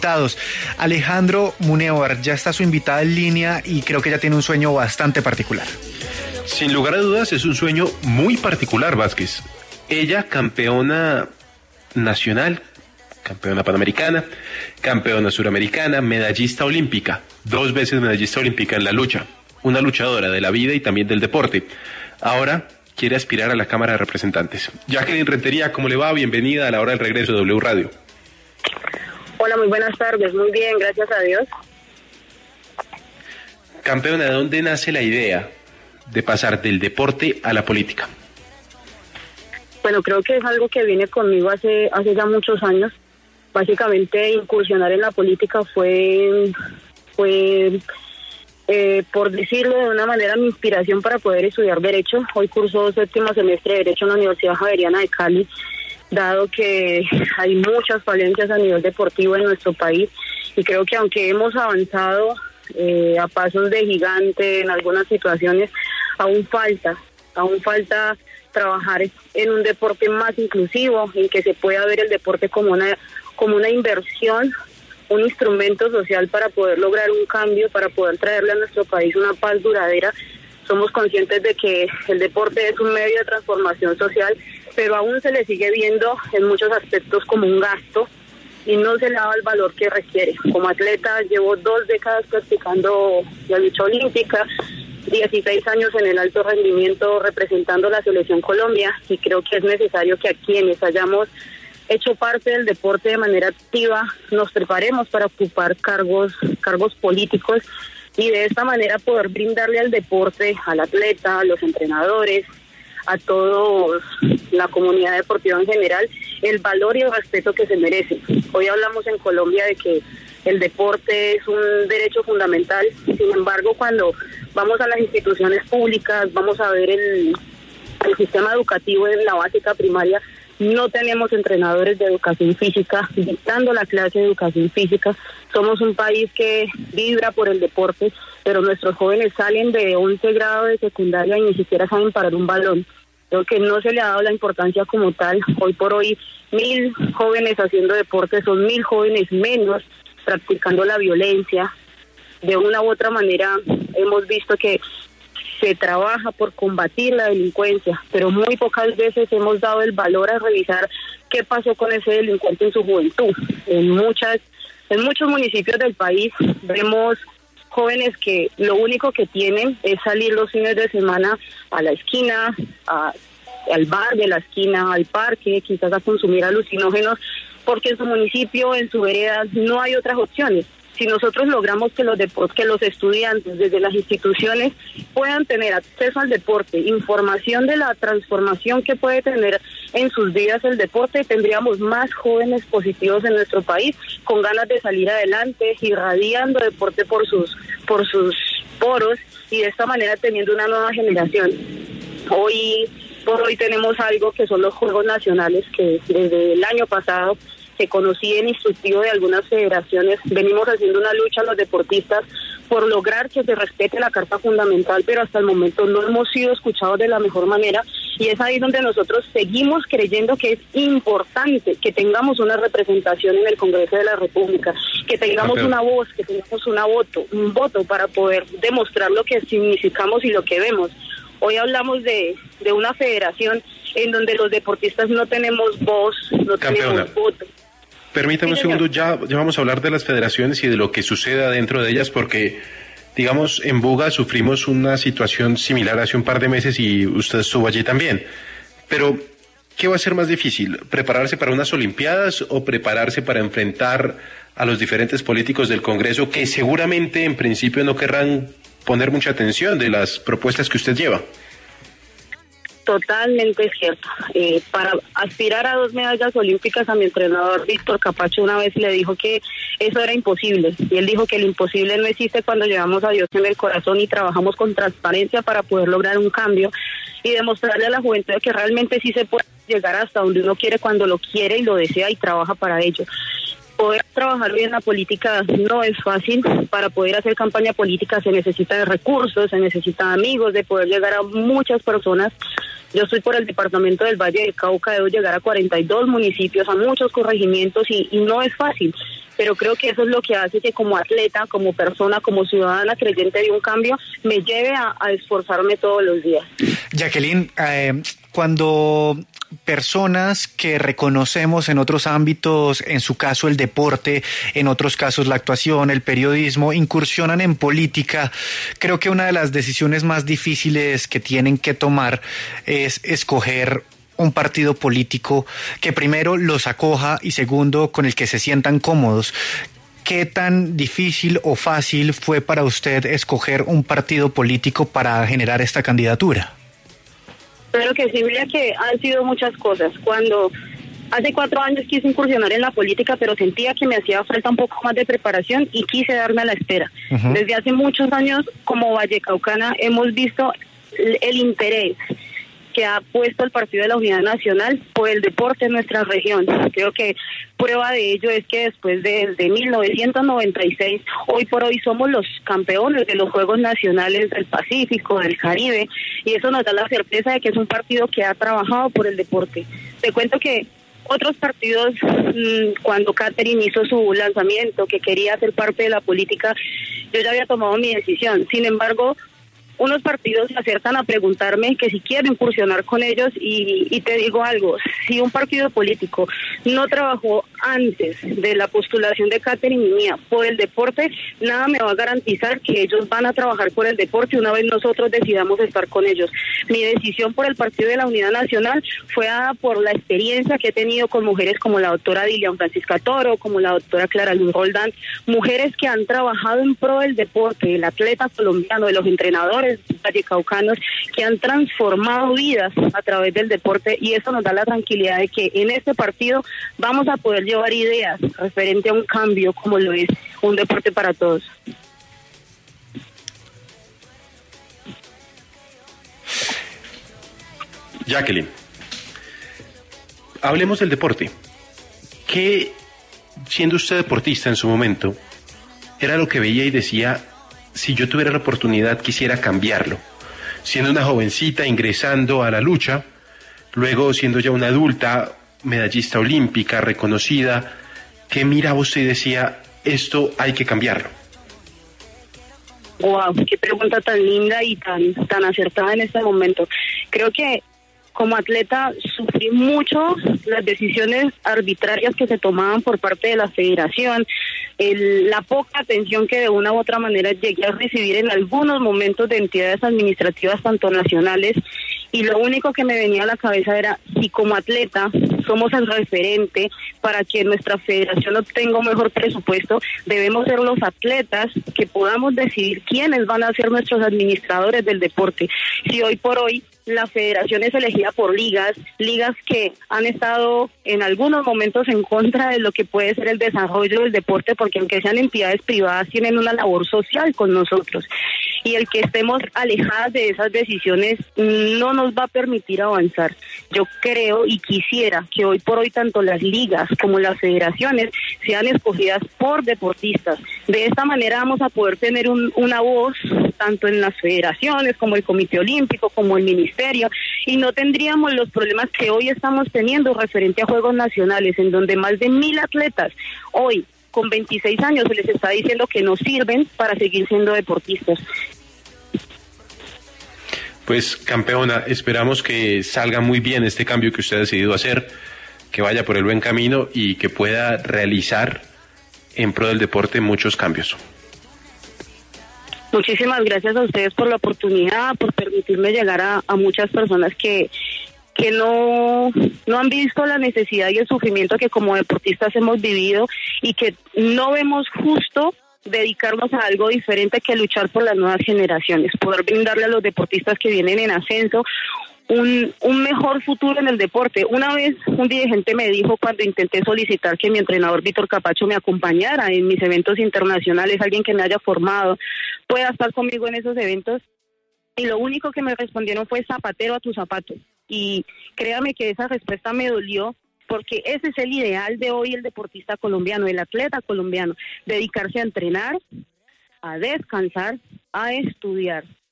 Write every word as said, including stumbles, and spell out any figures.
invitados. Alejandro Munevar, ya está su invitada en línea y creo que ella tiene un sueño bastante particular. Sin lugar a dudas, es un sueño muy particular, Vázquez. Ella, campeona nacional, campeona panamericana, campeona suramericana, medallista olímpica, dos veces medallista olímpica en la lucha, una luchadora de la vida y también del deporte. Ahora quiere aspirar a la Cámara de Representantes. Jacqueline Rentería, ¿cómo le va? Bienvenida a la hora del regreso de W Radio. Hola, muy buenas tardes. Muy bien, gracias a Dios. Campeona, ¿de dónde nace la idea de pasar del deporte a la política? Bueno, creo que es algo que viene conmigo hace hace ya muchos años. Básicamente, incursionar en la política fue, fue eh, por decirlo de una manera, mi inspiración para poder estudiar Derecho. Hoy curso séptimo semestre de Derecho en la Universidad Javeriana de Cali, dado que hay muchas falencias a nivel deportivo en nuestro país, y creo que aunque hemos avanzado eh, a pasos de gigante en algunas situaciones, aún falta, aún falta trabajar en un deporte más inclusivo, en que se pueda ver el deporte como una, como una inversión, un instrumento social para poder lograr un cambio, para poder traerle a nuestro país una paz duradera. Somos conscientes de que el deporte es un medio de transformación social, pero aún se le sigue viendo en muchos aspectos como un gasto y no se le da el valor que requiere. Como atleta llevo dos décadas practicando la lucha olímpica, dieciséis años en el alto rendimiento representando la selección Colombia, y creo que es necesario que a quienes hayamos hecho parte del deporte de manera activa nos preparemos para ocupar cargos, cargos políticos, y de esta manera poder brindarle al deporte, al atleta, a los entrenadores, a toda la comunidad deportiva en general, el valor y el respeto que se merece. Hoy hablamos en Colombia de que el deporte es un derecho fundamental, sin embargo, cuando vamos a las instituciones públicas, vamos a ver el, el sistema educativo en la básica primaria, no tenemos entrenadores de educación física dictando la clase de educación física. Somos un país que vibra por el deporte, pero nuestros jóvenes salen de once grado de secundaria y ni siquiera saben parar un balón. Creo que no se le ha dado la importancia como tal. Hoy por hoy, mil jóvenes haciendo deporte son mil jóvenes menos practicando la violencia. De una u otra manera hemos visto que se trabaja por combatir la delincuencia, pero muy pocas veces hemos dado el valor a revisar qué pasó con ese delincuente en su juventud. En muchas, en muchos municipios del país vemos jóvenes que lo único que tienen es salir los fines de semana a la esquina, a, al bar de la esquina, al parque, quizás a consumir alucinógenos, porque en su municipio, en su vereda, no hay otras opciones. Si nosotros logramos que los deport- que los estudiantes desde las instituciones puedan tener acceso al deporte, información de la transformación que puede tener en sus vidas el deporte, tendríamos más jóvenes positivos en nuestro país, con ganas de salir adelante, irradiando deporte por sus, por sus poros, y de esta manera teniendo una nueva generación. Hoy por hoy tenemos algo que son los Juegos Nacionales, que desde el año pasado que conocí en instructivo de algunas federaciones, venimos haciendo una lucha a los deportistas por lograr que se respete la Carta Fundamental, pero hasta el momento no hemos sido escuchados de la mejor manera, y es ahí donde nosotros seguimos creyendo que es importante que tengamos una representación en el Congreso de la República, que tengamos okay. una voz, que tengamos una voto, un voto para poder demostrar lo que significamos y lo que vemos. Hoy hablamos de, de una federación en donde los deportistas no tenemos voz, no Campeona. tenemos voto. Permítame un segundo, ya, ya vamos a hablar de las federaciones y de lo que suceda dentro de ellas, porque, digamos, en Buga sufrimos una situación similar hace un par de meses y usted estuvo allí también. Pero, ¿qué va a ser más difícil? ¿Prepararse para unas Olimpiadas o prepararse para enfrentar a los diferentes políticos del Congreso que seguramente en principio no querrán poner mucha atención de las propuestas que usted lleva? Totalmente cierto. Eh, para aspirar a dos medallas olímpicas, a mi entrenador Víctor Capacho una vez le dijo que eso era imposible, y él dijo que el imposible no existe cuando llevamos a Dios en el corazón y trabajamos con transparencia para poder lograr un cambio y demostrarle a la juventud que realmente sí se puede llegar hasta donde uno quiere, cuando lo quiere y lo desea y trabaja para ello. Poder trabajar bien la política no es fácil. Para poder hacer campaña política se necesita de recursos, se necesita de amigos, de poder llegar a muchas personas. Yo estoy por el departamento del Valle del Cauca, debo llegar a cuarenta y dos municipios, a muchos corregimientos, y, y no es fácil. pero creo que eso es lo que hace que como atleta, como persona, como ciudadana creyente de un cambio, me lleve a, a esforzarme todos los días. Jacqueline, eh, cuando personas que reconocemos en otros ámbitos, en su caso el deporte, en otros casos la actuación, el periodismo, incursionan en política, creo que una de las decisiones más difíciles que tienen que tomar es escoger un partido político que primero los acoja y segundo con el que se sientan cómodos. ¿Qué tan difícil o fácil fue para usted escoger un partido político para generar esta candidatura? Pero que sí, mira que han sido muchas cosas. Cuando hace cuatro años quise incursionar en la política, pero sentía que me hacía falta un poco más de preparación y quise darme a la espera. Uh-huh. Desde hace muchos años, como vallecaucana, hemos visto el, el interés que ha puesto el Partido de la Unidad Nacional por el deporte en nuestra región. Creo que prueba de ello es que después de, de mil novecientos noventa y seis, hoy por hoy somos los campeones de los Juegos Nacionales del Pacífico, del Caribe, y eso nos da la certeza de que es un partido que ha trabajado por el deporte. Te cuento que otros partidos, cuando Catherine hizo su lanzamiento, que quería ser parte de la política, yo ya había tomado mi decisión. Sin embargo, unos partidos se acercan a preguntarme que si quiero incursionar con ellos y, y te digo algo, si un partido político no trabajó antes de la postulación de Catherine y mía por el deporte, nada me va a garantizar que ellos van a trabajar por el deporte una vez nosotros decidamos estar con ellos. Mi decisión por el Partido de la Unidad Nacional fue dada por la experiencia que he tenido con mujeres como la doctora Dilian Francisca Toro, como la doctora Clara Luz Roldán, mujeres que han trabajado en pro del deporte, del atleta colombiano, de los entrenadores vallecaucanos, que han transformado vidas a través del deporte, y eso nos da la tranquilidad de que en este partido vamos a poder llevar ideas referente a un cambio como lo es un deporte para todos. Jacqueline, hablemos del deporte. ¿Qué, siendo usted deportista en su momento, era lo que veía y decía, si yo tuviera la oportunidad quisiera cambiarlo? Siendo una jovencita ingresando a la lucha, luego siendo ya una adulta, medallista olímpica, reconocida, ¿qué miraba usted y decía, esto hay que cambiarlo? Wow, qué pregunta tan linda y tan, tan acertada en este momento. Creo que como atleta sufrí mucho las decisiones arbitrarias que se tomaban por parte de la federación, el, la poca atención que de una u otra manera llegué a recibir en algunos momentos de entidades administrativas tanto nacionales, y lo único que me venía a la cabeza era, si como atleta somos el referente para que nuestra federación obtenga un mejor presupuesto, debemos ser los atletas que podamos decidir quiénes van a ser nuestros administradores del deporte. Si hoy por hoy la federación es elegida por ligas, ligas que han estado en algunos momentos en contra de lo que puede ser el desarrollo del deporte, porque aunque sean entidades privadas, tienen una labor social con nosotros. Y el que estemos alejadas de esas decisiones no nos va a permitir avanzar. Yo creo y quisiera que hoy por hoy tanto las ligas como las federaciones sean escogidas por deportistas. De esta manera vamos a poder tener un, una voz tanto en las federaciones como el Comité Olímpico, como el Ministerio, y no tendríamos los problemas que hoy estamos teniendo referente a Juegos Nacionales, en donde más de mil atletas hoy con veintiséis años se les está diciendo que no sirven para seguir siendo deportistas. Pues campeona, esperamos que salga muy bien este cambio que usted ha decidido hacer, que vaya por el buen camino y que pueda realizar en pro del deporte muchos cambios. Muchísimas gracias a ustedes por la oportunidad, por permitirme llegar a, a muchas personas que que no, no han visto la necesidad y el sufrimiento que como deportistas hemos vivido, y que no vemos justo dedicarnos a algo diferente que luchar por las nuevas generaciones, poder brindarle a los deportistas que vienen en ascenso un, un mejor futuro en el deporte. Una vez un dirigente me dijo, cuando intenté solicitar que mi entrenador Víctor Capacho me acompañara en mis eventos internacionales, alguien que me haya formado, pueda estar conmigo en esos eventos, y lo único que me respondieron fue zapatero a tu zapato. Y créame que esa respuesta me dolió, porque ese es el ideal de hoy el deportista colombiano, el atleta colombiano, dedicarse a entrenar, a descansar, a estudiar,